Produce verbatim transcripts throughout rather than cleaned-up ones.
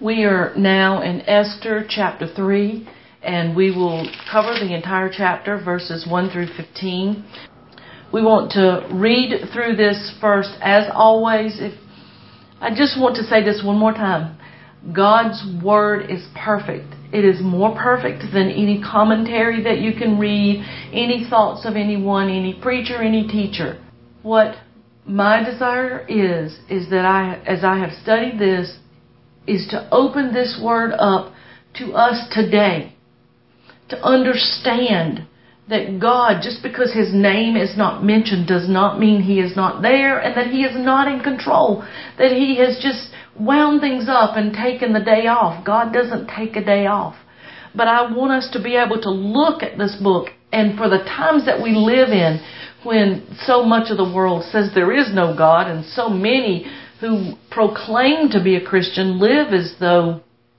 We are now in Esther chapter three, and we will cover the entire chapter, verses one through fifteen. We want to read through this first. As always, if I just want to say this one more time. God's Word is perfect. It is more perfect than any commentary that you can read, any thoughts of anyone, any preacher, any teacher. What my desire is, is that I, as I have studied this, is to open this Word up to us today, to understand that God, just because His name is not mentioned, does not mean He is not there and that He is not in control, that He has just wound things up and taken the day off. God doesn't take a day off. But I want us to be able to look at this book, and for the times that we live in, when so much of the world says there is no God, and so many who proclaim to be a Christian live as though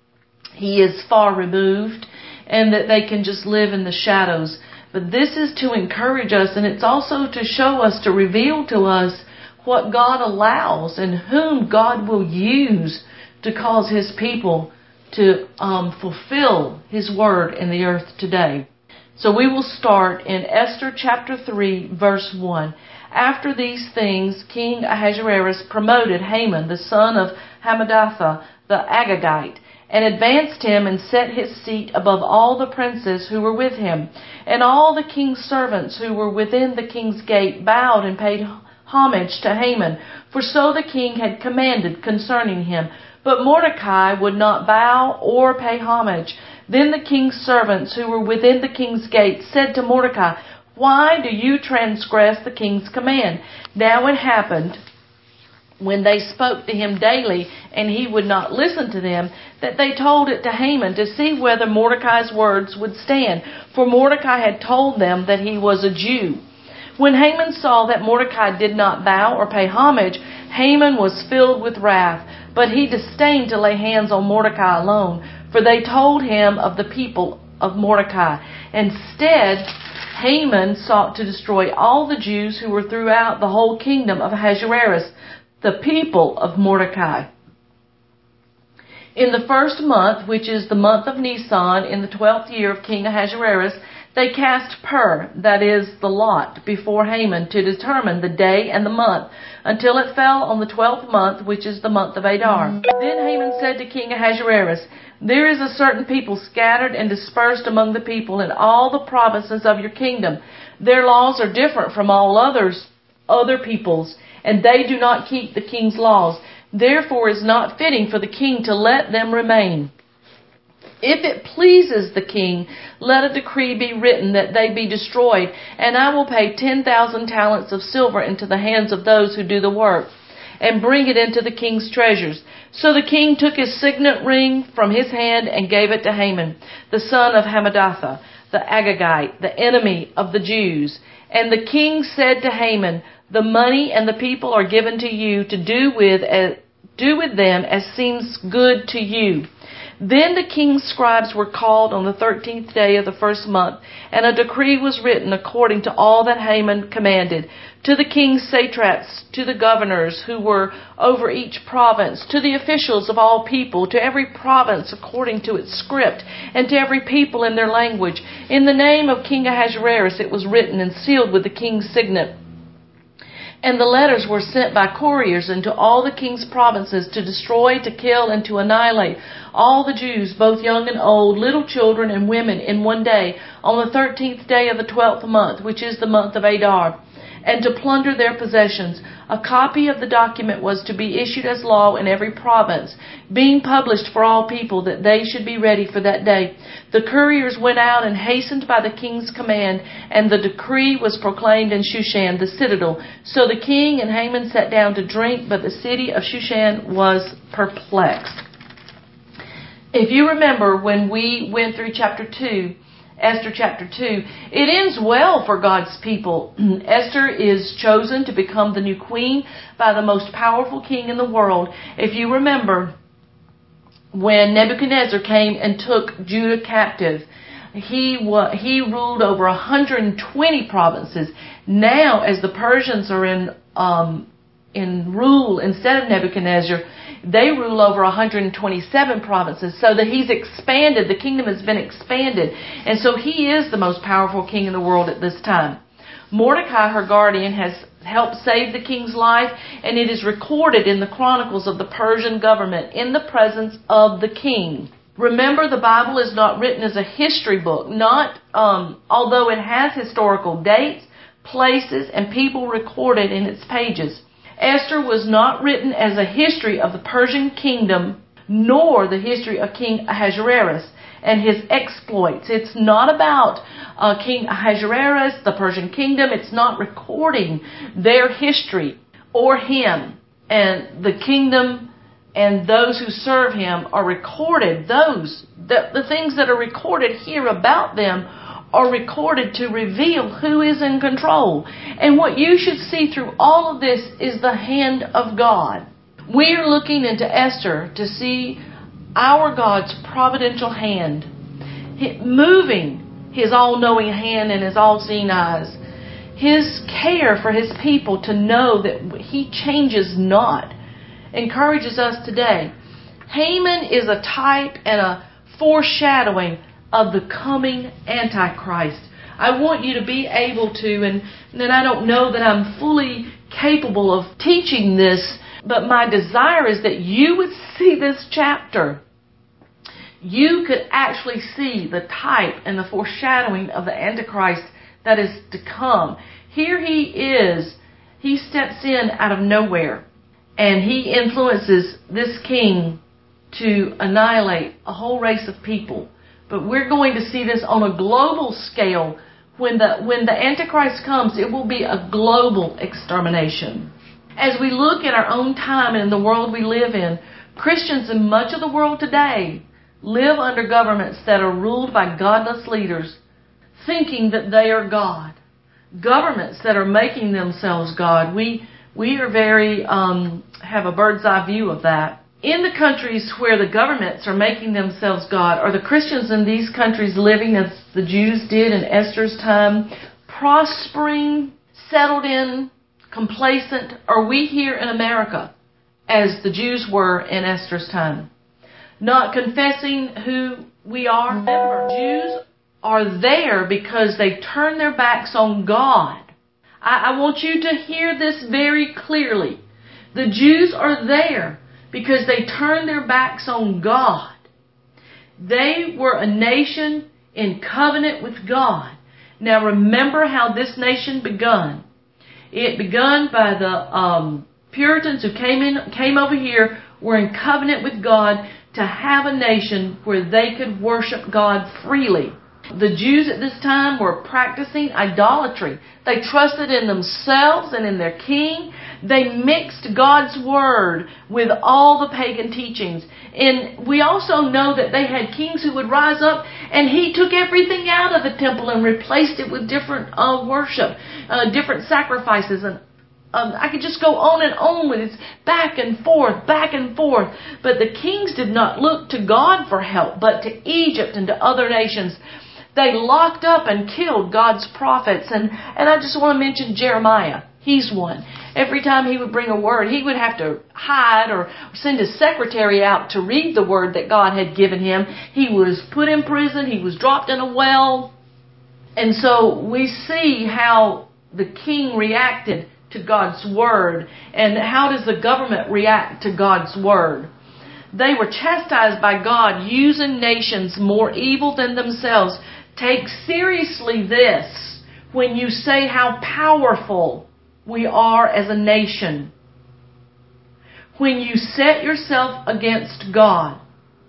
He is far removed and that they can just live in the shadows. But this is to encourage us, and it's also to show us, to reveal to us what God allows and whom God will use to cause His people to um, fulfill His word in the earth today. So we will start in Esther chapter three, verse one. After these things, King Ahasuerus promoted Haman, the son of Hammedatha, the Agagite, and advanced him and set his seat above all the princes who were with him. And all the king's servants who were within the king's gate bowed and paid homage to Haman, for so the king had commanded concerning him. But Mordecai would not bow or pay homage. Then the king's servants who were within the king's gate said to Mordecai, "Why do you transgress the king's command?" Now it happened, when they spoke to him daily, and he would not listen to them, that they told it to Haman to see whether Mordecai's words would stand. For Mordecai had told them that he was a Jew. When Haman saw that Mordecai did not bow or pay homage, Haman was filled with wrath. But he disdained to lay hands on Mordecai alone, for they told him of the people of Mordecai. Instead, Haman sought to destroy all the Jews who were throughout the whole kingdom of Ahasuerus, the people of Mordecai. In the first month, which is the month of Nisan, in the twelfth year of King Ahasuerus, they cast pur, that is, the lot, before Haman to determine the day and the month, until it fell on the twelfth month, which is the month of Adar. Then Haman said to King Ahasuerus, "There is a certain people scattered and dispersed among the people in all the provinces of your kingdom. Their laws are different from all others, other peoples, and they do not keep the king's laws. Therefore it is not fitting for the king to let them remain. If it pleases the king, let a decree be written that they be destroyed, and I will pay ten thousand talents of silver into the hands of those who do the work, and bring it into the king's treasures." So the king took his signet ring from his hand and gave it to Haman, the son of Hammedatha, the Agagite, the enemy of the Jews. And the king said to Haman, "The money and the people are given to you to do with as, do with them as seems good to you." Then the king's scribes were called on the thirteenth day of the first month, and a decree was written according to all that Haman commanded, to the king's satraps, to the governors who were over each province, to the officials of all people, to every province according to its script, and to every people in their language. In the name of King Ahasuerus it was written and sealed with the king's signet. And the letters were sent by couriers into all the king's provinces to destroy, to kill, and to annihilate all the Jews, both young and old, little children and women, in one day, on the thirteenth day of the twelfth month, which is the month of Adar, and to plunder their possessions. A copy of the document was to be issued as law in every province, being published for all people, that they should be ready for that day. The couriers went out and hastened by the king's command, and the decree was proclaimed in Shushan, the citadel. So the king and Haman sat down to drink, but the city of Shushan was perplexed. If you remember when we went through chapter two, Esther chapter two, it ends well for God's people. Esther is chosen to become the new queen by the most powerful king in the world. If you remember, when Nebuchadnezzar came and took Judah captive, he wa- he ruled over one hundred twenty provinces. Now, as the Persians are in um, in rule instead of Nebuchadnezzar, They rule over one hundred twenty-seven provinces, so that he's expanded. The kingdom has been expanded. And so he is the most powerful king in the world at this time. Mordecai, her guardian, has helped save the king's life, and it is recorded in the chronicles of the Persian government in the presence of the king. Remember, the Bible is not written as a history book, not um, although it has historical dates, places, and people recorded in its pages. Esther was not written as a history of the Persian kingdom, nor the history of King Ahasuerus and his exploits. It's not about uh, King Ahasuerus, the Persian kingdom. It's not recording their history or him. And the kingdom and those who serve him are recorded. Those, the, the things that are recorded here about them are recorded to reveal who is in control. And what you should see through all of this is the hand of God. We are looking into Esther to see our God's providential hand, moving His all-knowing hand and His all-seeing eyes, His care for His people to know that He changes not, encourages us today. Haman is a type and a foreshadowing of the coming Antichrist. I want you to be able to, and then I don't know that I'm fully capable of teaching this, but my desire is that you would see this chapter. You could actually see the type and the foreshadowing of the Antichrist that is to come. Here he is. He steps in out of nowhere, and he influences this king to annihilate a whole race of people. But we're going to see this on a global scale. When the when the Antichrist comes, it will be a global extermination. As we look at our own time and in the world we live in, Christians in much of the world today live under governments that are ruled by godless leaders, thinking that they are God. Governments that are making themselves God. We we are very um, have a bird's eye view of that. In the countries where the governments are making themselves God, are the Christians in these countries living as the Jews did in Esther's time, prospering, settled in, complacent? Are we here in America as the Jews were in Esther's time, not confessing who we are? Remember, Jews are there because they turn their backs on God. I, I want you to hear this very clearly. The Jews are there because they turned their backs on God. They were a nation in covenant with God. Now remember how this nation begun. It begun by the um, Puritans who came in, came over here, were in covenant with God to have a nation where they could worship God freely. The Jews at this time were practicing idolatry. They trusted in themselves and in their king. They mixed God's word with all the pagan teachings. And we also know that they had kings who would rise up, and he took everything out of the temple and replaced it with different uh, worship, uh, different sacrifices. And um, I could just go on and on with it, back and forth, back and forth. But the kings did not look to God for help, but to Egypt and to other nations. They locked up and killed God's prophets. And, and I just want to mention Jeremiah. He's one. Every time he would bring a word, he would have to hide or send his secretary out to read the word that God had given him. He was put in prison. He was dropped in a well. And so we see how the king reacted to God's word. And how does the government react to God's word? They were chastised by God using nations more evil than themselves. Take seriously this when you say how powerful we are as a nation. When you set yourself against God,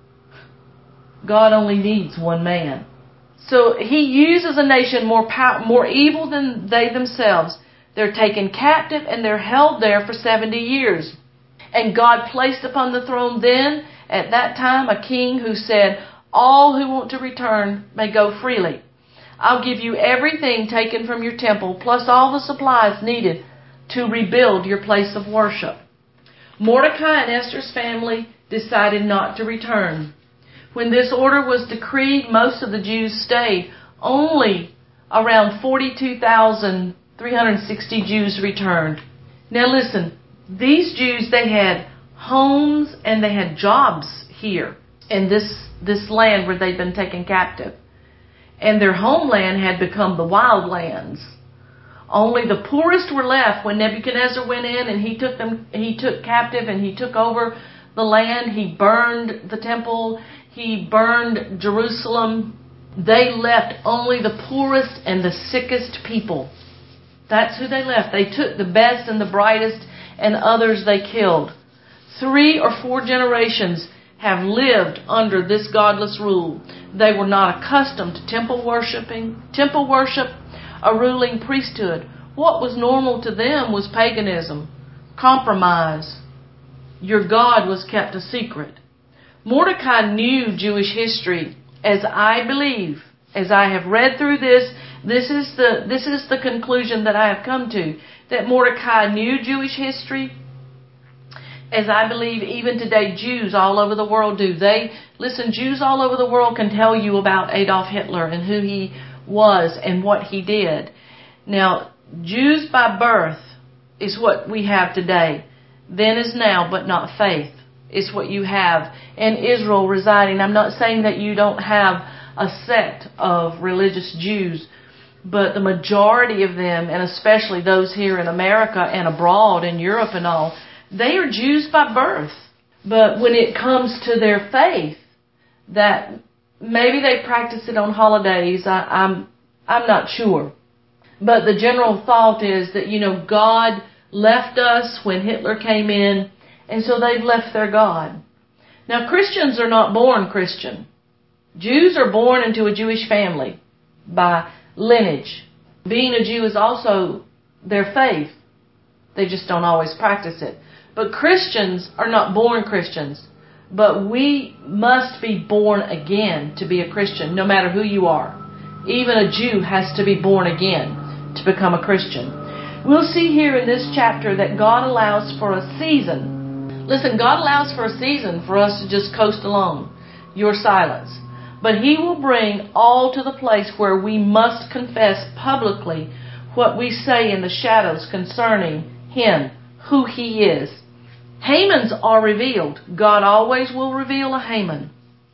God only needs one man. So he uses a nation more pow- more evil than they themselves. They're taken captive and they're held there for seventy years. And God placed upon the throne then, at that time, a king who said, all who want to return may go freely. I'll give you everything taken from your temple, plus all the supplies needed to rebuild your place of worship. Mordecai and Esther's family decided not to return. When this order was decreed, most of the Jews stayed. Only around forty-two thousand three hundred sixty Jews returned. Now listen, these Jews, they had homes and they had jobs here in this, this land where they'd been taken captive. And their homeland had become the wild lands. Only the poorest were left when Nebuchadnezzar went in and he took them, he took captive and he took over the land. He burned the temple. He burned Jerusalem. They left only the poorest and the sickest people. That's who they left. They took the best and the brightest, and others they killed. Three or four generations have lived under this godless rule. They were not accustomed to temple worshiping, temple worship, a ruling priesthood. What was normal to them was paganism, compromise. Your God was kept a secret. Mordecai knew Jewish history, as I believe, as I have read through this, this is the this is the conclusion that I have come to, that Mordecai knew Jewish history, as I believe even today Jews all over the world do. They, listen, Jews all over the world can tell you about Adolf Hitler and who he was and what he did. Now, Jews by birth is what we have today. Then is now, but not faith, is what you have in Israel residing. I'm not saying that you don't have a sect of religious Jews, but the majority of them, and especially those here in America and abroad in Europe and all, they are Jews by birth. But when it comes to their faith, that maybe they practice it on holidays, I, I'm I'm not sure. But the general thought is that, you know, God left us when Hitler came in, and so they've left their God. Now, Christians are not born Christian. Jews are born into a Jewish family by lineage. Being a Jew is also their faith. They just don't always practice it. But Christians are not born Christians. But we must be born again to be a Christian, no matter who you are. Even a Jew has to be born again to become a Christian. We'll see here in this chapter that God allows for a season. Listen, God allows for a season for us to just coast along. Your silence. But He will bring all to the place where we must confess publicly what we say in the shadows concerning Him, who He is. Hamans are revealed. God always will reveal a Haman.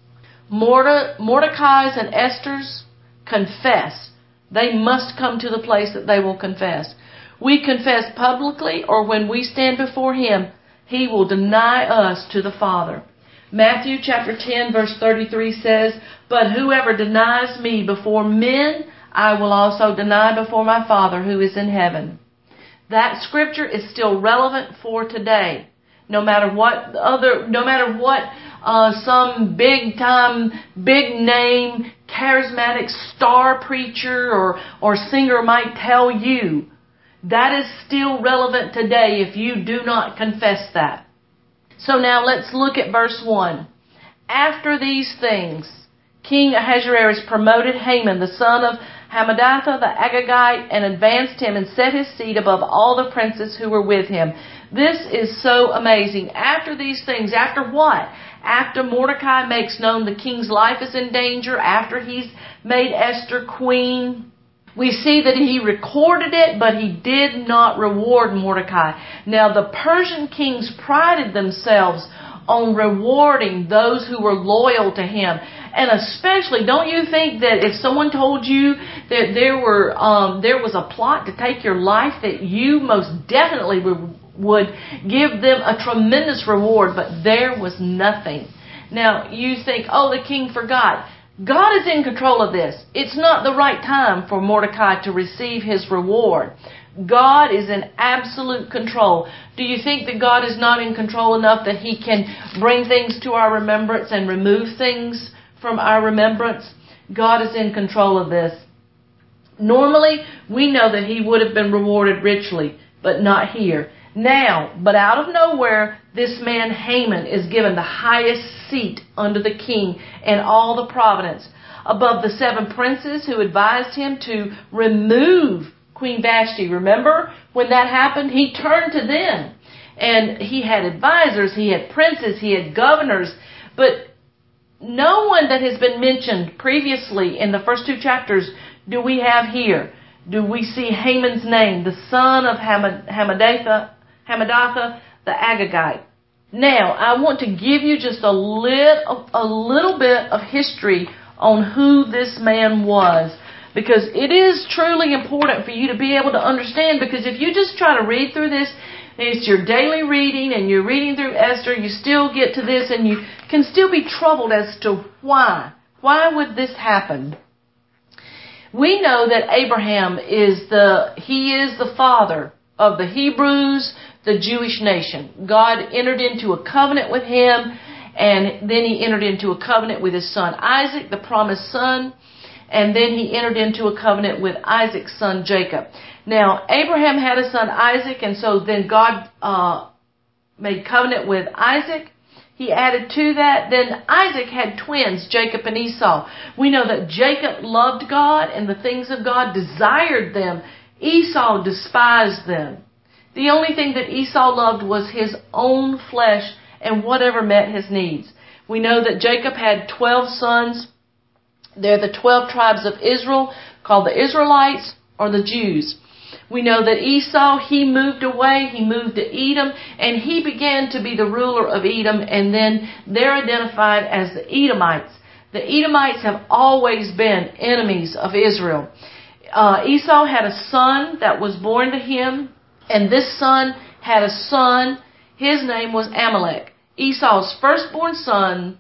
Mordecai's and Esther's confess. They must come to the place that they will confess. We confess publicly, or when we stand before Him, He will deny us to the Father. Matthew chapter ten verse thirty-three says, "But whoever denies me before men, I will also deny before my Father who is in heaven." That scripture is still relevant for today. No matter what other, no matter what uh, some big time, big name, charismatic star preacher or or singer might tell you, that is still relevant today if you do not confess that. So now let's look at verse one. After these things, King Ahasuerus promoted Haman, the son of Hammedatha the Agagite, and advanced him and set his seat above all the princes who were with him. This is so amazing. After these things, after what? After Mordecai makes known the king's life is in danger, after he's made Esther queen, we see that he recorded it, but he did not reward Mordecai. Now, the Persian kings prided themselves on rewarding those who were loyal to him. And especially, don't you think that if someone told you that there were um, there was a plot to take your life, that you most definitely would, would give them a tremendous reward, but there was nothing. Now, you think, oh, the king forgot. God is in control of this. It's not the right time for Mordecai to receive his reward. God is in absolute control. Do you think that God is not in control enough that He can bring things to our remembrance and remove things from our remembrance? God is in control of this. Normally, we know that he would have been rewarded richly, but not here. Now, but out of nowhere, this man Haman is given the highest seat under the king and all the providence, above the seven princes who advised him to remove Queen Vashti. Remember when that happened? He turned to them, and he had advisors, he had princes, he had governors, but no one that has been mentioned previously in the first two chapters do we have here. Do we see Haman's name, the son of Hammedatha, Hammedatha the Agagite? Now, I want to give you just a little, a little bit of history on who this man was, because it is truly important for you to be able to understand, because if you just try to read through this, it's your daily reading and you're reading through Esther, you still get to this and you can still be troubled as to why. Why would this happen? We know that Abraham is the, he is the father of the Hebrews, the Jewish nation. God entered into a covenant with him, and then he entered into a covenant with his son Isaac, the promised son, and then he entered into a covenant with Isaac's son Jacob. Now, Abraham had a son Isaac, and so then God uh, made covenant with Isaac. He added to that, then Isaac had twins, Jacob and Esau. We know that Jacob loved God and the things of God, desired them. Esau despised them. The only thing that Esau loved was his own flesh and whatever met his needs. We know that Jacob had twelve sons. They're the twelve tribes of Israel, called the Israelites or the Jews. We know that Esau, he moved away, he moved to Edom, and he began to be the ruler of Edom, and then they're identified as the Edomites. The Edomites have always been enemies of Israel. Uh, Esau had a son that was born to him, and this son had a son. His name was Amalek. Esau's firstborn son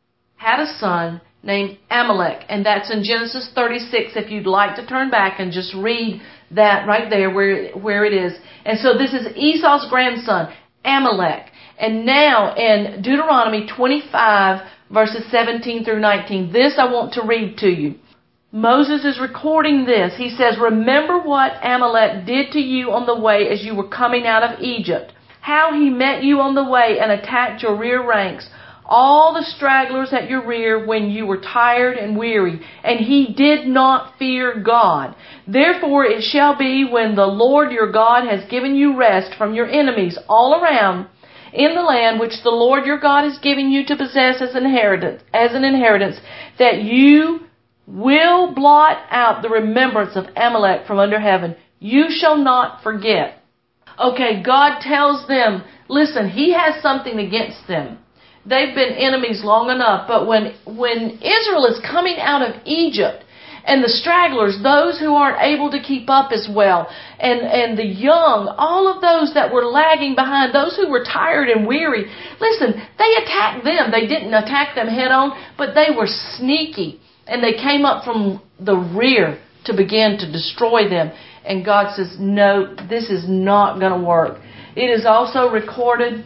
had a son named Amalek, and that's in Genesis thirty-six, if you'd like to turn back and just read that right there where, where it is. And so this is Esau's grandson, Amalek. And now in Deuteronomy twenty-five, verses seventeen through nineteen, this I want to read to you. Moses is recording this. He says, "Remember what Amalek did to you on the way as you were coming out of Egypt, how he met you on the way and attacked your rear ranks, all the stragglers at your rear when you were tired and weary, and he did not fear God. Therefore it shall be when the Lord your God has given you rest from your enemies all around in the land which the Lord your God is giving you to possess as an inheritance, as an inheritance, that you will blot out the remembrance of Amalek from under heaven. You shall not forget." Okay, God tells them, listen, he has something against them. They've been enemies long enough, but when when Israel is coming out of Egypt, and the stragglers, those who aren't able to keep up as well, and, and the young, all of those that were lagging behind, those who were tired and weary, listen, they attacked them. They didn't attack them head on, but they were sneaky, and they came up from the rear to begin to destroy them. And God says, no, this is not going to work. It is also recorded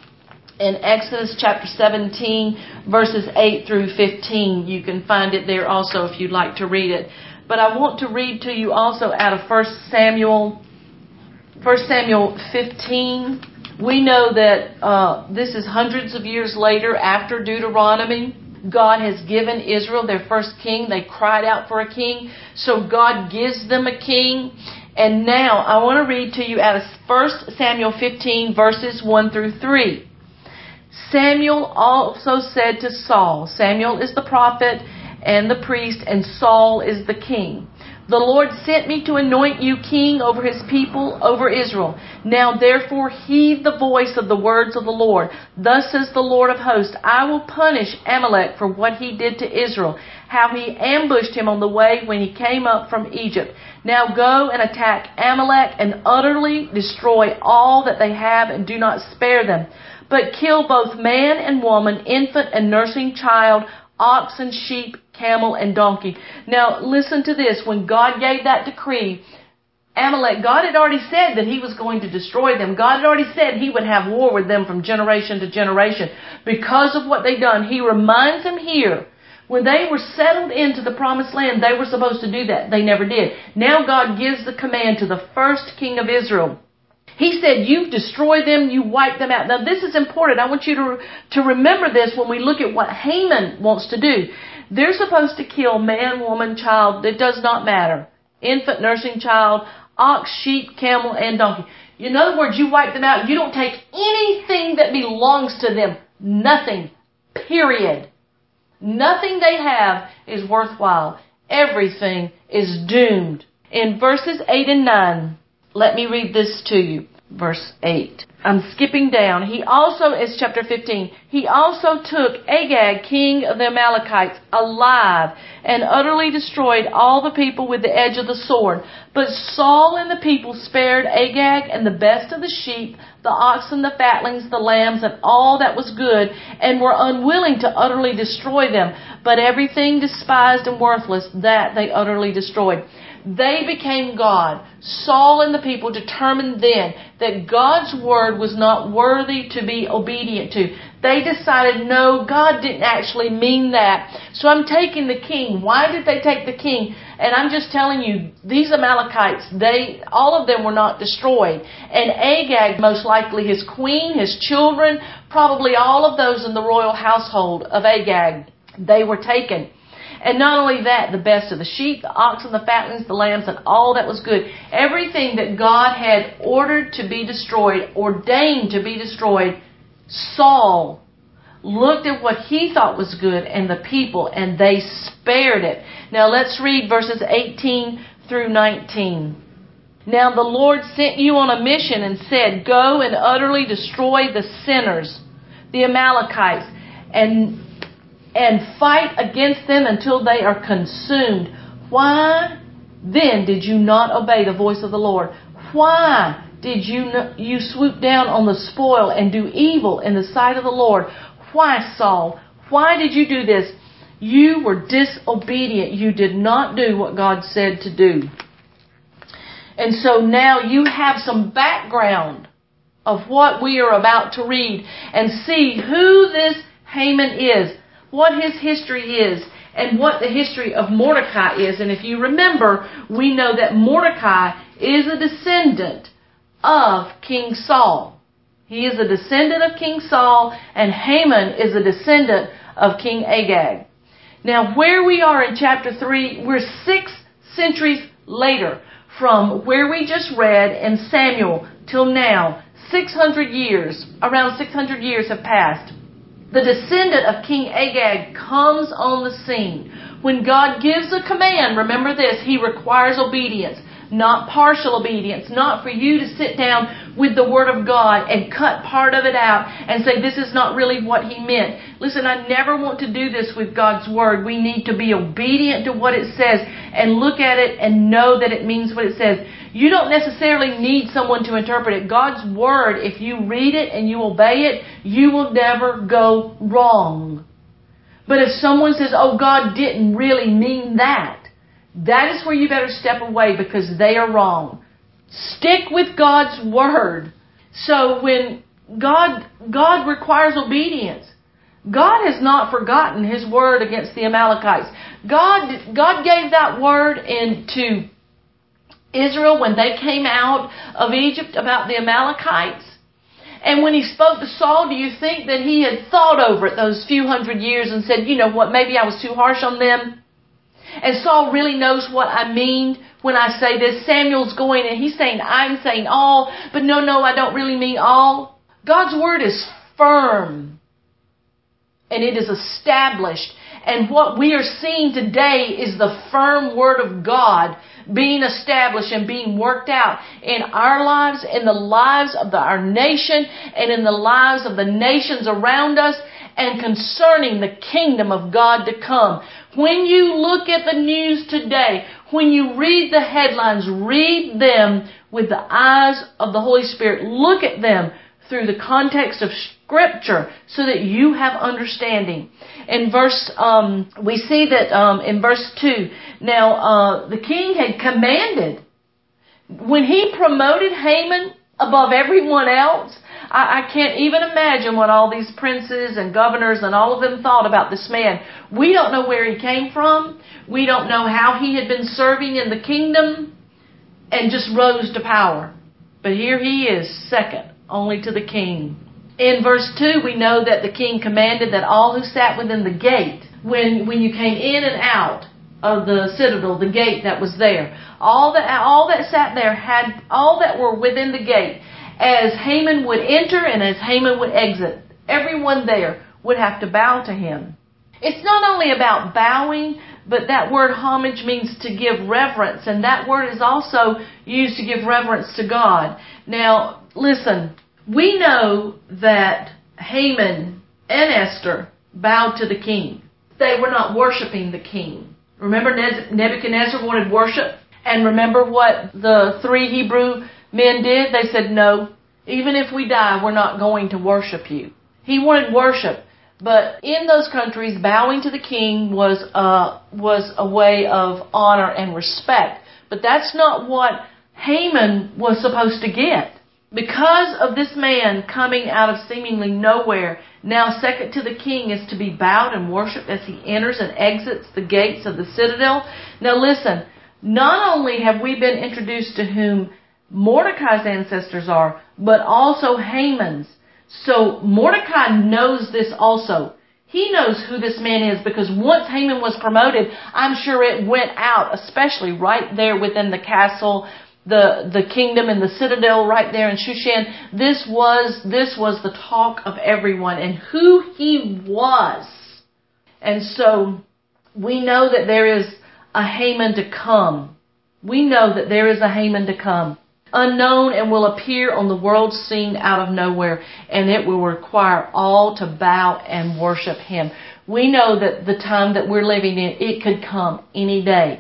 in Exodus chapter seventeen, verses eight through fifteen. You can find it there also if you'd like to read it. But I want to read to you also out of First Samuel, First Samuel fifteen. We know that uh, this is hundreds of years later after Deuteronomy. God has given Israel their first king. They cried out for a king. So God gives them a king. And now I want to read to you out of First Samuel fifteen, verses one through three. Samuel also said to Saul, Samuel is the prophet and the priest, and Saul is the king. The Lord sent me to anoint you king over his people, over Israel. Now therefore heed the voice of the words of the Lord. Thus says the Lord of hosts, I will punish Amalek for what he did to Israel, how he ambushed him on the way when he came up from Egypt. Now go and attack Amalek and utterly destroy all that they have, and do not spare them, but kill both man and woman, infant and nursing child, ox and sheep, camel and donkey. Now listen to this. When God gave that decree, Amalek, God had already said that he was going to destroy them. God had already said he would have war with them from generation to generation. Because of what they'd done, he reminds them here, when they were settled into the promised land, they were supposed to do that. They never did. Now God gives the command to the first king of Israel. He said, you destroy them, you wipe them out. Now this is important. I want you to, to remember this when we look at what Haman wants to do. They're supposed to kill man, woman, child. It does not matter. Infant, nursing child, ox, sheep, camel, and donkey. In other words, you wipe them out. You don't take anything that belongs to them. Nothing. Period. Nothing they have is worthwhile. Everything is doomed. In verses eight and nine, let me read this to you. Verse eight. I'm skipping down. He also, it's chapter fifteen, he also took Agag, king of the Amalekites, alive, and utterly destroyed all the people with the edge of the sword. But Saul and the people spared Agag and the best of the sheep, the oxen, the fatlings, the lambs, and all that was good, and were unwilling to utterly destroy them. But everything despised and worthless, that they utterly destroyed. They became God. Saul and the people determined then that God's word was not worthy to be obedient to. They decided, no, God didn't actually mean that. So I'm taking the king. Why did they take the king? And I'm just telling you, these Amalekites, they, all of them were not destroyed. And Agag, most likely his queen, his children, probably all of those in the royal household of Agag, they were taken. And not only that, the best of the sheep, the oxen, the fatlings, the lambs, and all that was good. Everything that God had ordered to be destroyed, ordained to be destroyed, Saul looked at what he thought was good and the people, and they spared it. Now let's read verses eighteen through nineteen. Now the Lord sent you on a mission and said, go and utterly destroy the sinners, the Amalekites, and and fight against them until they are consumed. Why then did you not obey the voice of the Lord? Why did you you swoop down on the spoil and do evil in the sight of the Lord? Why, Saul? Why did you do this? You were disobedient. You did not do what God said to do. And so now you have some background of what we are about to read and see who this Haman is, what his history is, and what the history of Mordecai is. And if you remember, we know that Mordecai is a descendant of King Saul. He is a descendant of King Saul, and Haman is a descendant of King Agag. Now, where we are in chapter three, we're six centuries later from where we just read in Samuel till now. six hundred years, around six hundred years have passed. The descendant of King Agag comes on the scene. When God gives a command, remember this, He requires obedience, not partial obedience, not for you to sit down with the Word of God and cut part of it out and say this is not really what He meant. Listen, I never want to do this with God's Word. We need to be obedient to what it says and look at it and know that it means what it says. You don't necessarily need someone to interpret it. God's Word, if you read it and you obey it, you will never go wrong. But if someone says, oh, God didn't really mean that, that is where you better step away because they are wrong. Stick with God's Word. So when God, God requires obedience, God has not forgotten His word against the Amalekites. God, God gave that word into Israel when they came out of Egypt about the Amalekites. And when He spoke to Saul, do you think that He had thought over it those few hundred years and said, you know what, maybe I was too harsh on them? And Saul really knows what I mean when I say this. Samuel's going and he's saying, I'm saying all, but no, no, I don't really mean all. God's word is firm and it is established. And what we are seeing today is the firm word of God being established and being worked out in our lives, in the lives of the, our nation, and in the lives of the nations around us, and concerning the kingdom of God to come. When you look at the news today, when you read the headlines, read them with the eyes of the Holy Spirit. Look at them through the context of Scripture so that you have understanding. In verse, um, we see that um, in verse two, now uh, the king had commanded, when he promoted Haman above everyone else, I, I can't even imagine what all these princes and governors and all of them thought about this man. We don't know where he came from. We don't know how he had been serving in the kingdom and just rose to power. But here he is, second only to the king. In verse two, we know that the king commanded that all who sat within the gate, when, when you came in and out of the citadel, the gate that was there, all that, all that sat there had, all that were within the gate, as Haman would enter and as Haman would exit, everyone there would have to bow to him. It's not only about bowing, but that word homage means to give reverence, and that word is also used to give reverence to God. Now, listen, We know that Haman and Esther bowed to the king. They were not worshiping the king. Remember, Nebuchadnezzar wanted worship? And remember what the three Hebrew men did? They said, no, even if we die, we're not going to worship you. He wanted worship. But in those countries, bowing to the king was a, was a way of honor and respect. But that's not what Haman was supposed to get. Because of this man coming out of seemingly nowhere, now second to the king is to be bowed and worshipped as he enters and exits the gates of the citadel. Now listen, not only have we been introduced to whom Mordecai's ancestors are, but also Haman's. So Mordecai knows this also. He knows who this man is because once Haman was promoted, I'm sure it went out, especially right there within the castle, the the kingdom and the citadel right there in Shushan. This was this was the talk of everyone and who he was. And so we know that there is a Haman to come. We know that there is a Haman to come. Unknown and will appear on the world's scene out of nowhere, and it will require all to bow and worship him. We know that the time that we're living in, it could come any day.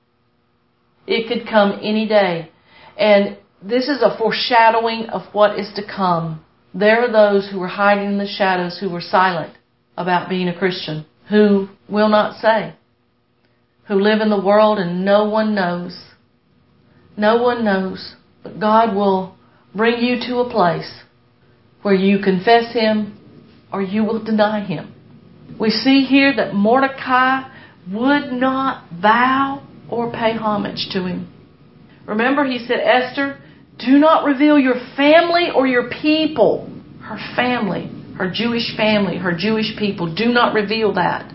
It could come any day. And this is a foreshadowing of what is to come. There are those who are hiding in the shadows, who are silent about being a Christian, who will not say, who live in the world and no one knows. No one knows. But God will bring you to a place where you confess him or you will deny him. We see here that Mordecai would not bow or pay homage to him. Remember, he said, Esther, do not reveal your family or your people. Her family, her Jewish family, her Jewish people. Do not reveal that.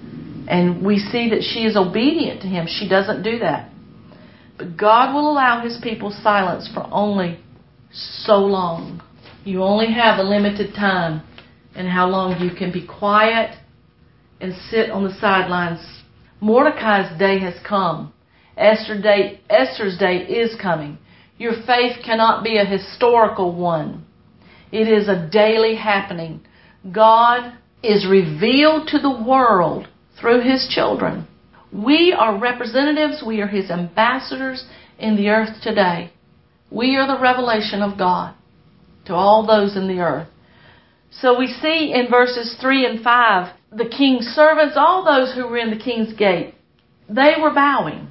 And we see that she is obedient to him. She doesn't do that. But God will allow his people silence for only so long. You only have a limited time in how long you can be quiet and sit on the sidelines. Mordecai's day has come. Esther's day, Esther's day is coming. Your faith cannot be a historical one. It is a daily happening. God is revealed to the world through his children. We are representatives. We are his ambassadors in the earth today. We are the revelation of God to all those in the earth. So we see in verses three and five, the king's servants, all those who were in the king's gate, they were bowing.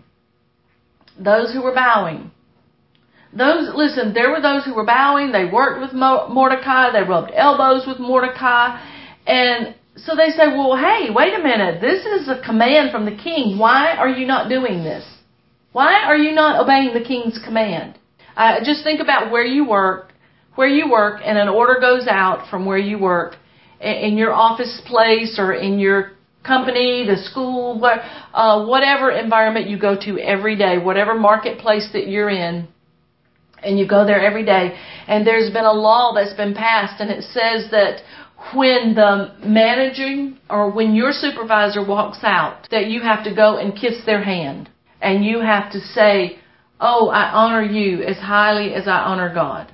Those who were bowing. Those, listen, there were those who were bowing. They worked with Mordecai. They rubbed elbows with Mordecai. And so they say, well, hey, wait a minute. This is a command from the king. Why are you not doing this? Why are you not obeying the king's command? Uh, just think about where you work, where you work, and an order goes out from where you work, in your office place or in your company, the school, uh, whatever environment you go to every day, whatever marketplace that you're in, and you go there every day, and there's been a law that's been passed, and it says that when the managing or when your supervisor walks out, that you have to go and kiss their hand, and you have to say, oh, I honor you as highly as I honor God.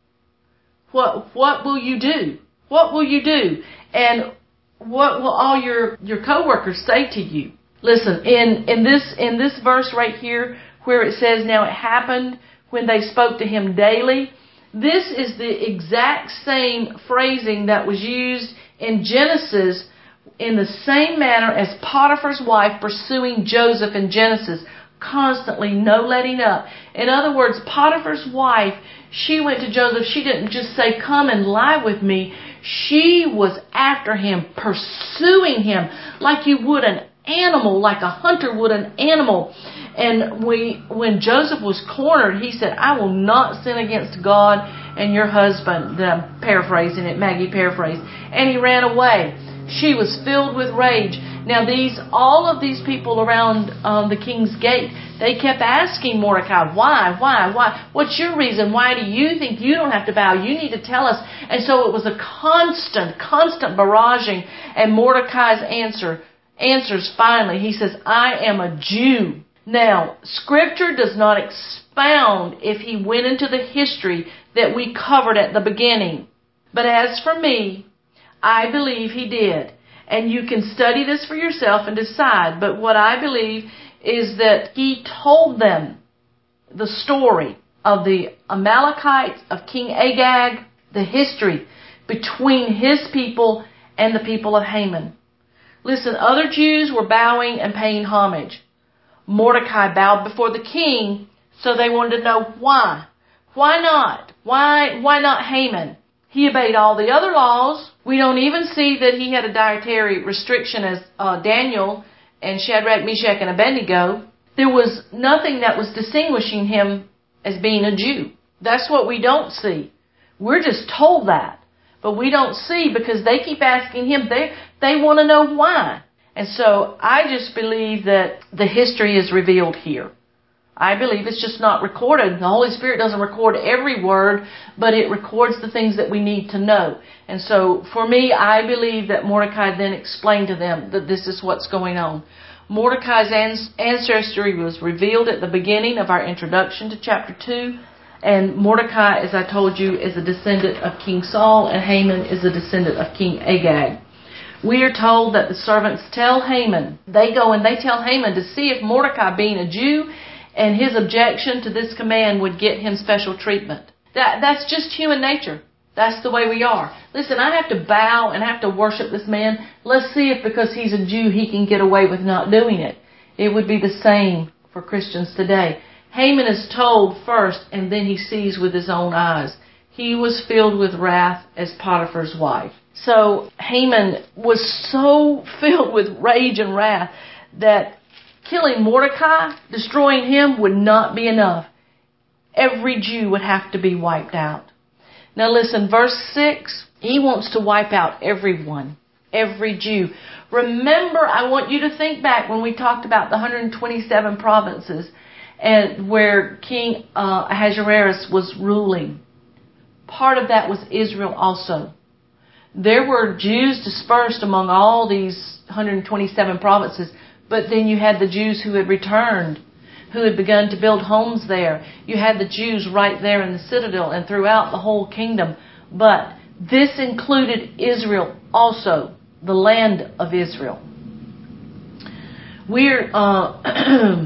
What what will you do? What will you do? And what will all your, your coworkers say to you? Listen, in, in this in this verse right here, where it says, now it happened when they spoke to him daily, this is the exact same phrasing that was used in Genesis in the same manner as Potiphar's wife pursuing Joseph in Genesis. Constantly, no letting up. In other words, Potiphar's wife, she went to Joseph. She didn't just say, come and lie with me. She was after him, pursuing him like you would an animal, like a hunter would an animal. And we, when Joseph was cornered, he said, I will not sin against God and your husband. I'm paraphrasing it, Maggie paraphrased. And he ran away. She was filled with rage. Now these, all of these people around um, the king's gate, they kept asking Mordecai, why, why, why? What's your reason? Why do you think you don't have to bow? You need to tell us. And so it was a constant, constant barraging. And Mordecai's answer, answers finally. He says, I am a Jew. Now, Scripture does not expound if he went into the history that we covered at the beginning. But as for me, I believe he did. And you can study this for yourself and decide. But what I believe is that he told them the story of the Amalekites, of King Agag, the history between his people and the people of Haman. Listen, other Jews were bowing and paying homage. Mordecai bowed before the king, so they wanted to know why. Why not? Why, why not Haman? He obeyed all the other laws. We don't even see that he had a dietary restriction as uh, Daniel and Shadrach, Meshach, and Abednego. There was nothing that was distinguishing him as being a Jew. That's what we don't see. We're just told that. But we don't see because they keep asking him. They, they want to know why. And so I just believe that the history is revealed here. I believe it's just not recorded. The Holy Spirit doesn't record every word, but it records the things that we need to know. And so for me, I believe that Mordecai then explained to them that this is what's going on. Mordecai's ancestry was revealed at the beginning of our introduction to chapter two. And Mordecai, as I told you, is a descendant of King Saul, and Haman is a descendant of King Agag. We are told that the servants tell Haman, they go and they tell Haman to see if Mordecai, being a Jew, and his objection to this command would get him special treatment. That That's just human nature. That's the way we are. Listen, I have to bow and have to worship this man. Let's see if because he's a Jew he can get away with not doing it. It would be the same for Christians today. Haman is told first, and then he sees with his own eyes. He was filled with wrath as Potiphar's wife. So Haman was so filled with rage and wrath that killing Mordecai, destroying him, would not be enough. Every Jew would have to be wiped out. Now listen, verse six, he wants to wipe out everyone, every Jew. Remember, I want you to think back when we talked about the one hundred twenty-seven provinces and where King uh, Ahasuerus was ruling. Part of that was Israel also. There were Jews dispersed among all these one hundred twenty-seven provinces, but then you had the Jews who had returned, who had begun to build homes there. You had the Jews right there in the citadel and throughout the whole kingdom. But this included Israel also, the land of Israel. We're, uh,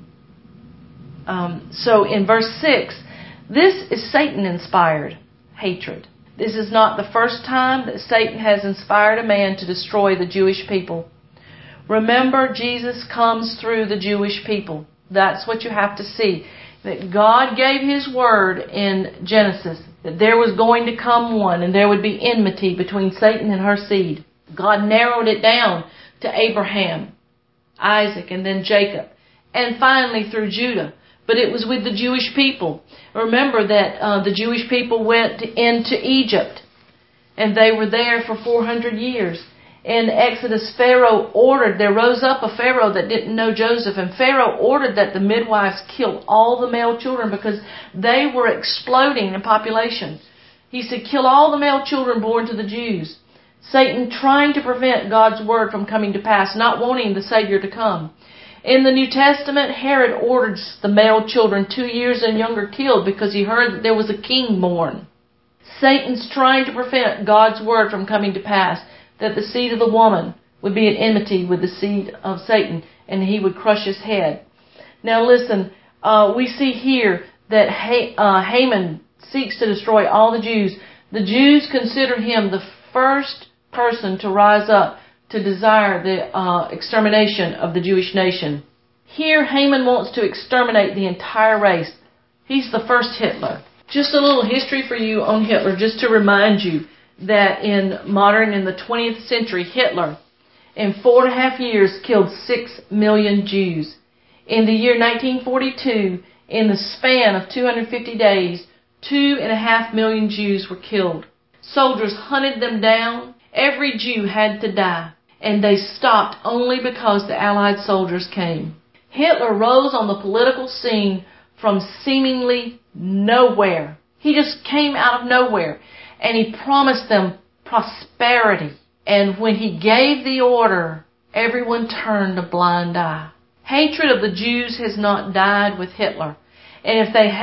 um, so in verse six, this is Satan-inspired hatred. This is not the first time that Satan has inspired a man to destroy the Jewish people. Remember, Jesus comes through the Jewish people. That's what you have to see. That God gave His word in Genesis, that there was going to come one and there would be enmity between Satan and her seed. God narrowed it down to Abraham, Isaac, and then Jacob, and finally through Judah. But it was with the Jewish people. Remember that uh, the Jewish people went into Egypt, and they were there for four hundred years. In Exodus, Pharaoh ordered, there rose up a Pharaoh that didn't know Joseph, and Pharaoh ordered that the midwives kill all the male children because they were exploding in population. He said, kill all the male children born to the Jews. Satan trying to prevent God's word from coming to pass, not wanting the Savior to come. In the New Testament, Herod ordered the male children two years and younger killed because he heard that there was a king born. Satan's trying to prevent God's word from coming to pass, that the seed of the woman would be at enmity with the seed of Satan, and he would crush his head. Now listen, uh, we see here that ha- uh, Haman seeks to destroy all the Jews. The Jews consider him the first person to rise up to desire the uh, extermination of the Jewish nation. Here Haman wants to exterminate the entire race. He's the first Hitler. Just a little history for you on Hitler, just to remind you that in modern, in the twentieth century, Hitler, in four and a half years, killed six million Jews. In the year nineteen forty-two, in the span of two hundred fifty days, two and a half million Jews were killed. Soldiers hunted them down. Every Jew had to die. And they stopped only because the Allied soldiers came. Hitler rose on the political scene from seemingly nowhere. He just came out of nowhere. And he promised them prosperity. And when he gave the order, everyone turned a blind eye. Hatred of the Jews has not died with Hitler. And if they hate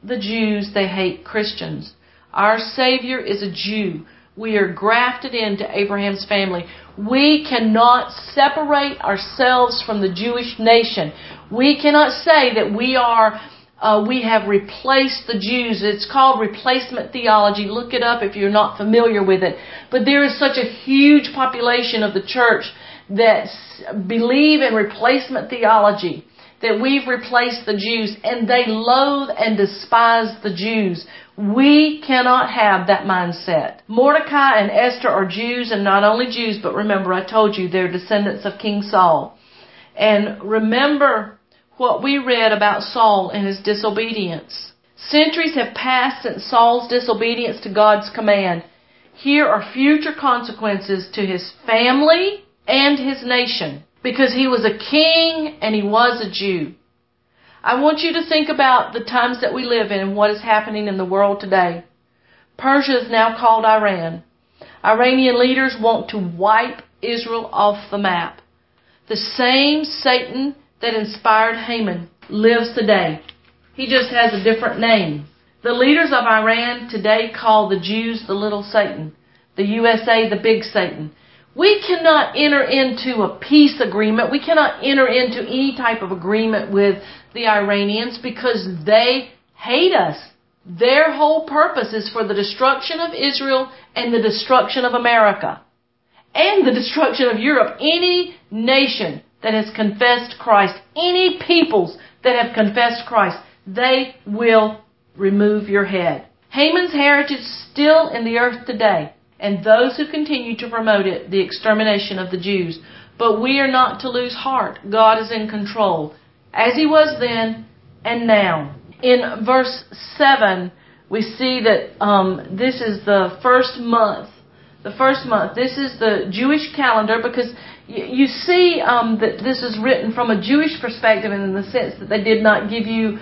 the Jews, they hate Christians. Our Savior is a Jew. We are grafted into Abraham's family. We cannot separate ourselves from the Jewish nation. We cannot say that we are, uh, we have replaced the Jews. It's called replacement theology. Look it up if you're not familiar with it. But there is such a huge population of the church that believe in replacement theology, that we've replaced the Jews, and they loathe and despise the Jews. We cannot have that mindset. Mordecai and Esther are Jews, and not only Jews, but remember, I told you they're descendants of King Saul. And remember what we read about Saul and his disobedience. Centuries have passed since Saul's disobedience to God's command. Here are future consequences to his family and his nation, because he was a king and he was a Jew. I want you to think about the times that we live in and what is happening in the world today. Persia is now called Iran. Iranian leaders want to wipe Israel off the map. The same Satan that inspired Haman lives today. He just has a different name. The leaders of Iran today call the Jews the little Satan, the U S A the big Satan. We cannot enter into a peace agreement. We cannot enter into any type of agreement with the Iranians because they hate us. Their whole purpose is for the destruction of Israel and the destruction of America and the destruction of Europe. Any nation that has confessed Christ, any peoples that have confessed Christ, they will remove your head. Haman's heritage is still in the earth today, and those who continue to promote it, the extermination of the Jews. But we are not to lose heart. God is in control, as He was then and now. In verse seven, we see that um, this is the first month. The first month. This is the Jewish calendar, because you, you see um, that this is written from a Jewish perspective, in the sense that they did not give you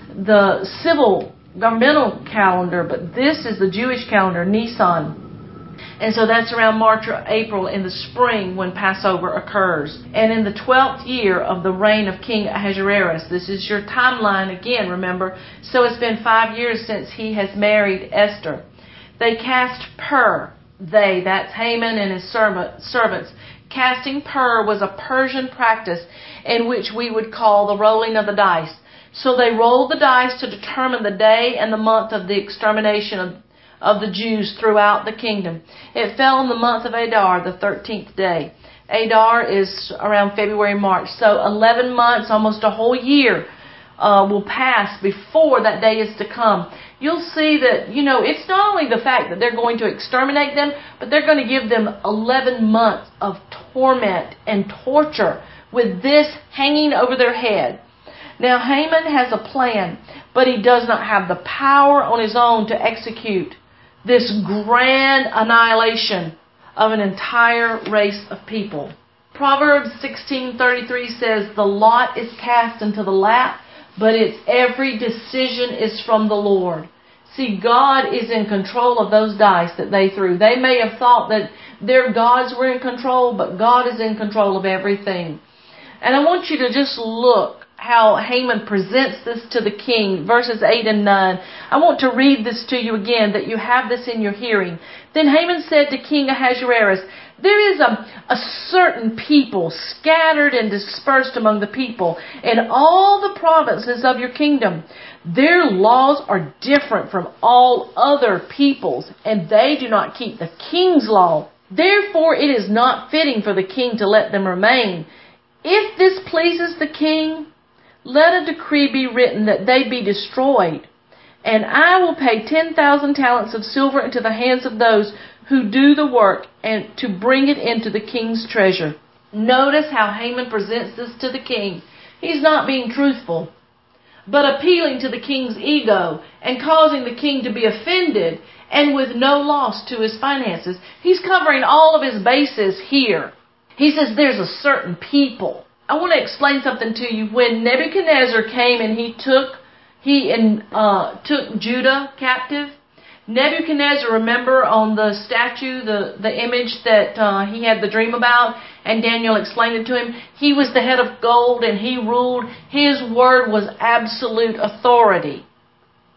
the civil governmental calendar, but this is the Jewish calendar, Nisan. And so that's around March or April in the spring when Passover occurs. And in the twelfth year of the reign of King Ahasuerus, this is your timeline again, remember. So it's been five years since he has married Esther. They cast pur. They, that's Haman and his servants. Casting pur was a Persian practice in which we would call the rolling of the dice. So they rolled the dice to determine the day and the month of the extermination of of the Jews throughout the kingdom. It fell in the month of Adar, the thirteenth day. Adar is around February, March. So eleven months, almost a whole year, uh, will pass before that day is to come. You'll see that, you know, it's not only the fact that they're going to exterminate them, but they're going to give them eleven months of torment and torture with this hanging over their head. Now, Haman has a plan, but he does not have the power on his own to execute this grand annihilation of an entire race of people. Proverbs sixteen thirty-three says, "The lot is cast into the lap, but its every decision is from the Lord." See, God is in control of those dice that they threw. They may have thought that their gods were in control, but God is in control of everything. And I want you to just look how Haman presents this to the king, verses eight and nine. I want to read this to you again, that you have this in your hearing. Then Haman said to King Ahasuerus, "There is a, a certain people scattered and dispersed among the people in all the provinces of your kingdom. Their laws are different from all other peoples, and they do not keep the king's law. Therefore it is not fitting for the king to let them remain. If this pleases the king, let a decree be written that they be destroyed, and I will pay ten thousand talents of silver into the hands of those who do the work, and to bring it into the king's treasure." Notice how Haman presents this to the king. He's not being truthful, but appealing to the king's ego and causing the king to be offended, and with no loss to his finances. He's covering all of his bases here. He says there's a certain people. I want to explain something to you. When Nebuchadnezzar came and he took he and uh, took Judah captive, Nebuchadnezzar, remember on the statue, the, the image that uh, he had the dream about, and Daniel explained it to him, he was the head of gold and he ruled. His word was absolute authority.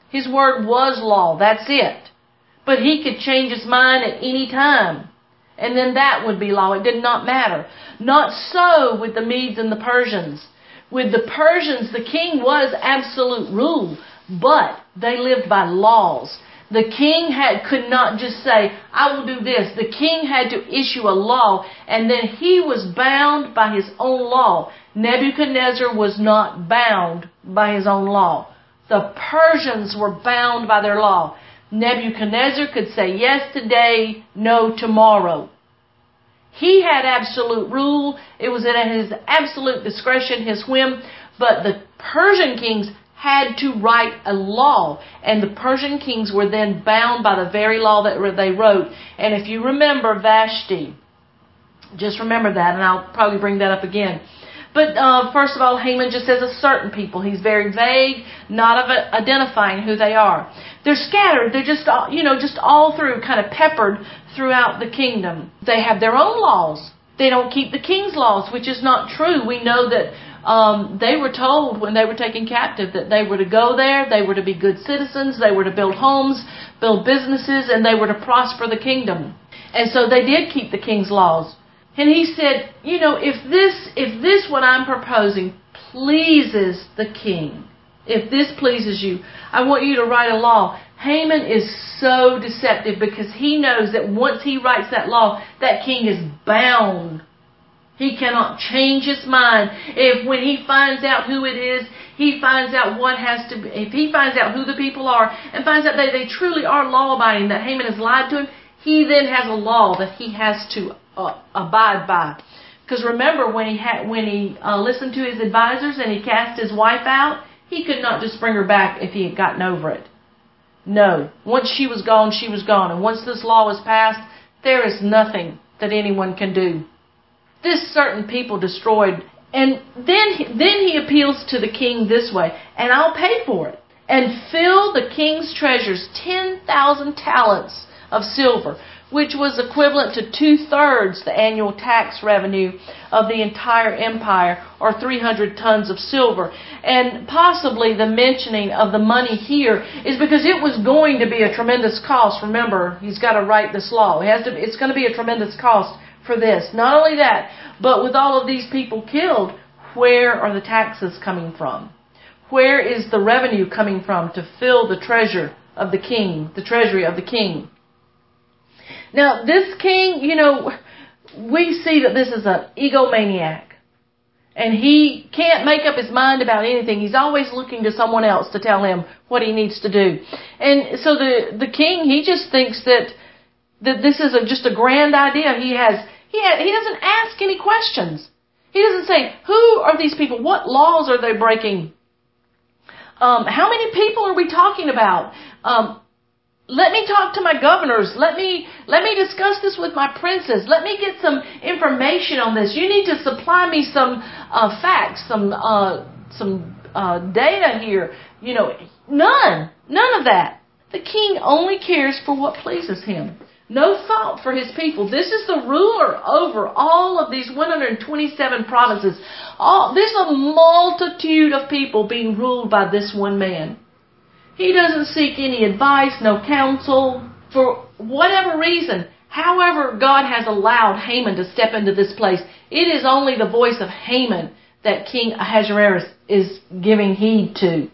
His word was law. That's it. But he could change his mind at any time. And then that would be law. It did not matter. Not so with the Medes and the Persians. With the Persians, the king was absolute rule, but they lived by laws. The king had could not just say, I will do this. The king had to issue a law, and then he was bound by his own law. Nebuchadnezzar was not bound by his own law. The Persians were bound by their law. Nebuchadnezzar could say yes today, no tomorrow. He had absolute rule. It was at his absolute discretion, his whim. But the Persian kings had to write a law. And the Persian kings were then bound by the very law that they wrote. And if you remember Vashti, just remember that, and I'll probably bring that up again. But uh, first of all, Haman just says a certain people. He's very vague, not of a, identifying who they are. They're scattered. They're just, all, you know, just all through, kind of peppered throughout the kingdom. They have their own laws. They don't keep the king's laws, which is not true. We know that um, they were told when they were taken captive that they were to go there, they were to be good citizens, they were to build homes, build businesses, and they were to prosper the kingdom. And so they did keep the king's laws. And he said, you know, if this, if this what I'm proposing pleases the king, if this pleases you, I want you to write a law. Haman is so deceptive because he knows that once he writes that law, that king is bound. He cannot change his mind. If when he finds out who it is, he finds out what has to be, if he finds out who the people are and finds out that they truly are law-abiding, that Haman has lied to him, he then has a law that he has to uh, abide by. Because remember, when he had, when he uh, listened to his advisors and he cast his wife out, he could not just bring her back if he had gotten over it. No. Once she was gone, she was gone. And once this law was passed, there is nothing that anyone can do. This certain people destroyed. And then, then he appeals to the king this way, and I'll pay for it. And fill the king's treasures ten thousand talents of silver, which was equivalent to two-thirds the annual tax revenue of the entire empire, or three hundred tons of silver. And possibly the mentioning of the money here is because it was going to be a tremendous cost. Remember, he's got to write this law. It has to, it's going to be a tremendous cost for this. Not only that, but with all of these people killed, where are the taxes coming from? Where is the revenue coming from to fill the treasure of the king, the treasury of the king? Now, this king, you know, we see that this is an egomaniac. And he can't make up his mind about anything. He's always looking to someone else to tell him what he needs to do. And so the, the king, he just thinks that, that this is a, just a grand idea. He has, he has, he doesn't ask any questions. He doesn't say, who are these people? What laws are they breaking? Um, how many people are we talking about? Um, Let me talk to my governors. Let me let me discuss this with my princes. Let me get some information on this. You need to supply me some uh, facts, some uh, some uh, data here. You know, none, none of that. The king only cares for what pleases him. No thought for his people. This is the ruler over all of these one hundred twenty-seven provinces. All, there's a multitude of people being ruled by this one man. He doesn't seek any advice, no counsel, for whatever reason. However, God has allowed Haman to step into this place. It is only the voice of Haman that King Ahasuerus is giving heed to.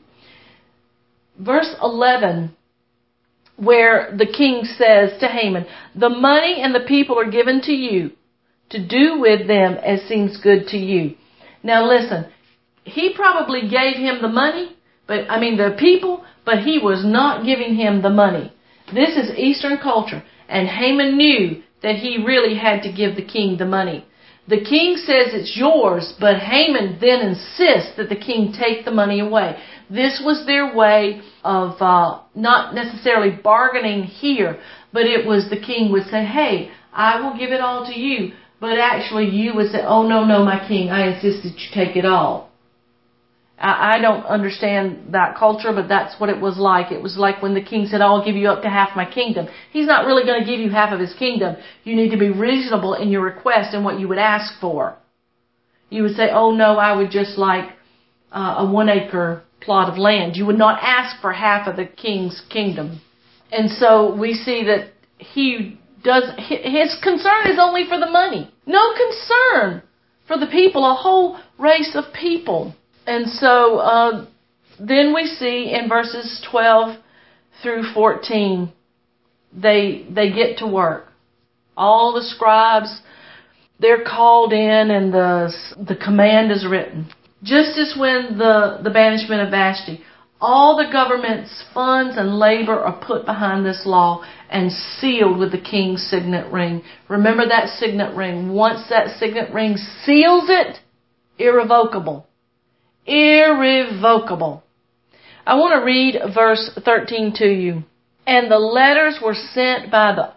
Verse eleven, where the king says to Haman, the money and the people are given to you to do with them as seems good to you. Now listen, he probably gave him the money, but I mean the people, but he was not giving him the money. This is Eastern culture, and Haman knew that he really had to give the king the money. The king says it's yours, but Haman then insists that the king take the money away. This was their way of uh, not necessarily bargaining here, but it was the king would say, hey, I will give it all to you, but actually you would say, oh, no, no, my king, I insist that you take it all. I don't understand that culture, but that's what it was like. It was like when the king said, I'll give you up to half my kingdom. He's not really going to give you half of his kingdom. You need to be reasonable in your request and what you would ask for. You would say, oh no, I would just like uh, a one acre plot of land. You would not ask for half of the king's kingdom. And so we see that he does, his concern is only for the money. No concern for the people, a whole race of people. And so uh, then we see in verses twelve through fourteen, they they get to work. All the scribes, they're called in, and the the command is written. Just as when the, the banishment of Vashti, all the government's funds and labor are put behind this law and sealed with the king's signet ring. Remember that signet ring. Once that signet ring seals it, irrevocable. Irrevocable. I want to read verse thirteen to you. And the letters were sent by the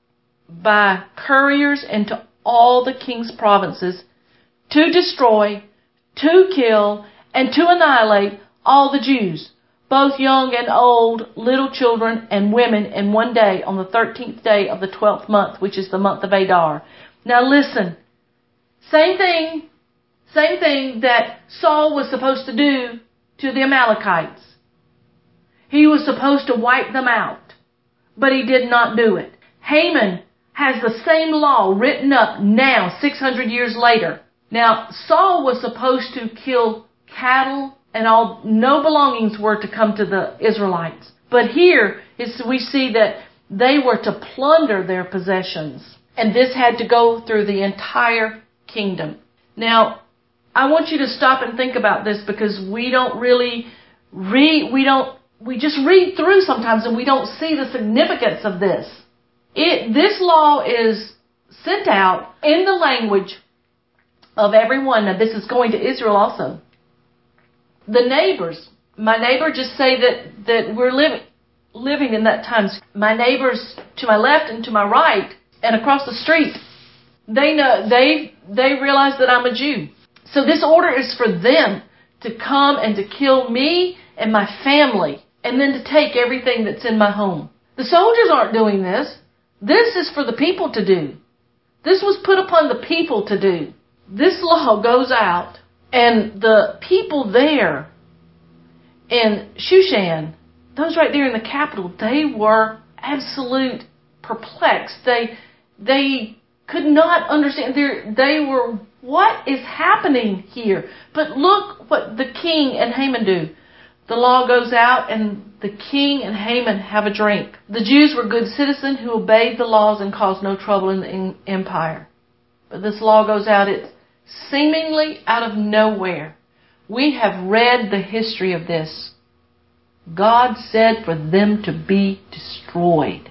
by couriers into all the king's provinces to destroy, to kill, and to annihilate all the Jews, both young and old, little children and women, in one day, on the thirteenth day of the twelfth month, which is the month of Adar. Now listen, same thing, same thing that Saul was supposed to do to the Amalekites. He was supposed to wipe them out, but he did not do it. Haman has the same law written up now, six hundred years later. Now, Saul was supposed to kill cattle and all, no belongings were to come to the Israelites. But here is, we see that they were to plunder their possessions. And this had to go through the entire kingdom. Now, I want you to stop and think about this, because we don't really read, we don't, we just read through sometimes and we don't see the significance of this. It, this law is sent out in the language of everyone. Now, this is going to Israel also. The neighbors, my neighbor, just say that, that we're living, living in that time. My neighbors to my left and to my right and across the street, they know, they, they realize that I'm a Jew. So this order is for them to come and to kill me and my family, and then to take everything that's in my home. The soldiers aren't doing this. This is for the people to do. This was put upon the people to do. This law goes out, and the people there in Shushan, those right there in the capital, they were absolute perplexed. They they could not understand. They they were, what is happening here? But look what the king and Haman do. The law goes out, and the king and Haman have a drink. The Jews were good citizens who obeyed the laws and caused no trouble in the empire. But this law goes out, it's seemingly out of nowhere. We have read the history of this. God said for them to be destroyed.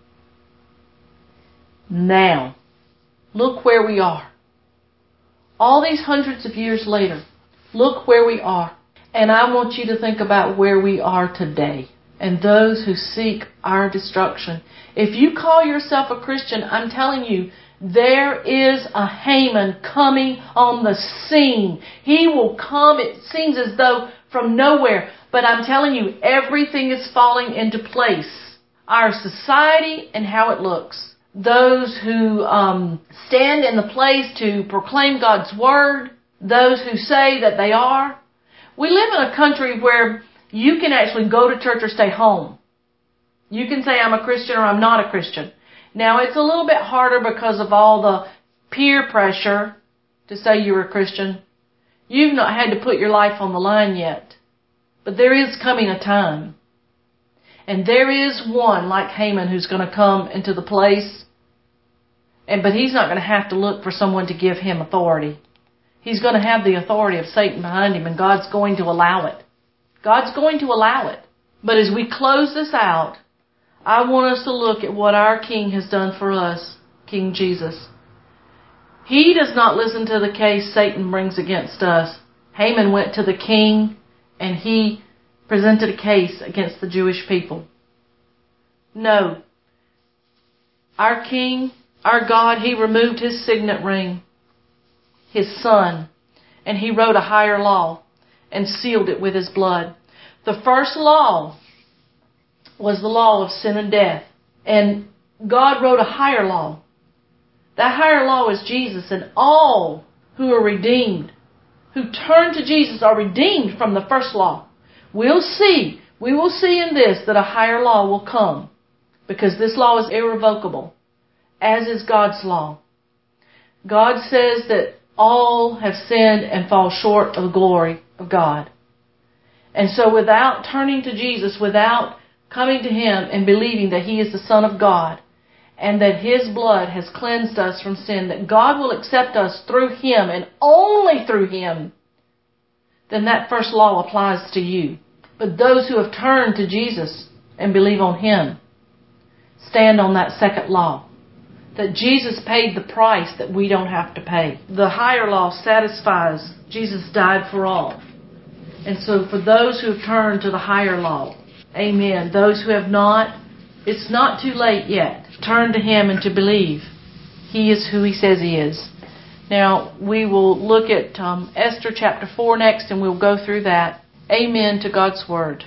Now, look where we are. All these hundreds of years later, look where we are. And I want you to think about where we are today and those who seek our destruction. If you call yourself a Christian, I'm telling you, there is a Haman coming on the scene. He will come, it seems as though from nowhere. But I'm telling you, everything is falling into place. Our society and how it looks. Those who um, stand in the place to proclaim God's word. Those who say that they are. We live in a country where you can actually go to church or stay home. You can say I'm a Christian or I'm not a Christian. Now, it's a little bit harder because of all the peer pressure to say you're a Christian. You've not had to put your life on the line yet. But there is coming a time. And there is one like Haman who's going to come into the place. And but he's not going to have to look for someone to give him authority. He's going to have the authority of Satan behind him, and God's going to allow it. God's going to allow it. But as we close this out, I want us to look at what our King has done for us, King Jesus. He does not listen to the case Satan brings against us. Haman went to the king, and he presented a case against the Jewish people. No. Our King, our God, He removed His signet ring, His Son, and He wrote a higher law and sealed it with His blood. The first law was the law of sin and death. And God wrote a higher law. That higher law is Jesus, and all who are redeemed, who turn to Jesus, are redeemed from the first law. We'll see. We will see in this that a higher law will come, because this law is irrevocable, as is God's law. God says that all have sinned and fall short of the glory of God. And so without turning to Jesus, without coming to Him and believing that He is the Son of God, and that His blood has cleansed us from sin, that God will accept us through Him and only through Him, then that first law applies to you. But those who have turned to Jesus and believe on Him stand on that second law, that Jesus paid the price that we don't have to pay. The higher law satisfies. Jesus died for all. And so for those who have turned to the higher law, amen. Those who have not, it's not too late yet. Turn to Him and to believe He is who He says He is. Now, we will look at um, Esther chapter four next, and we'll go through that. Amen to God's Word.